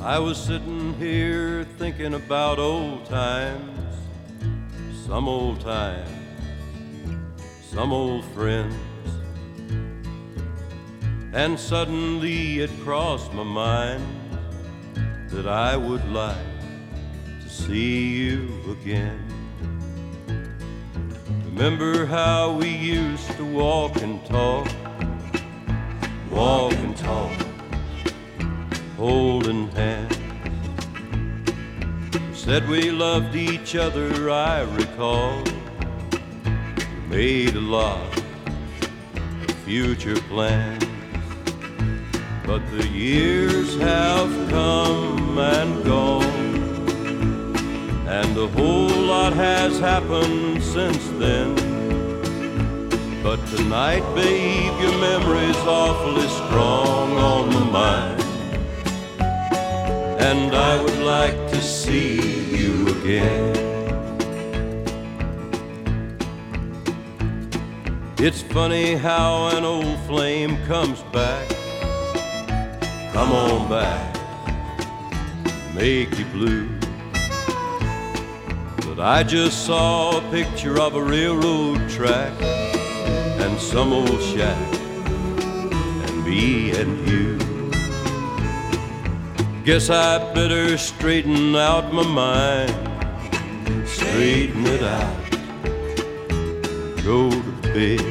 I was sitting here thinking about old times, some old times, some old friends. And suddenly it crossed my mind that I would like to see you again. Remember how we used to walk and talk, holding hands. We said we loved each other, I recall. We made a lot of future plans. But the years have come and gone, and a whole lot has happened since then. But tonight, babe, your memory's awfully strong on my mind, and I would like to see you again. It's funny how an old flame comes back. Come on back, make you blue. But I just saw a picture of a railroad track and some old shack and me and you. Guess I better straighten out my mind, straighten it out, go to bed,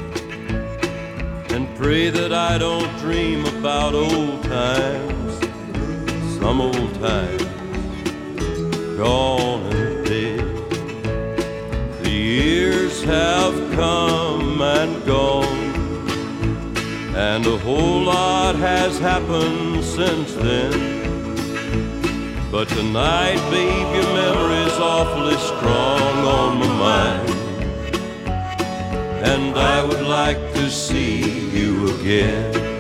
and pray that I don't dream about old times, some old times gone and dead. The years have come and gone, and a whole lot has happened since then. But tonight, babe, your memory's awfully strong on my mind, and I would like to see you again.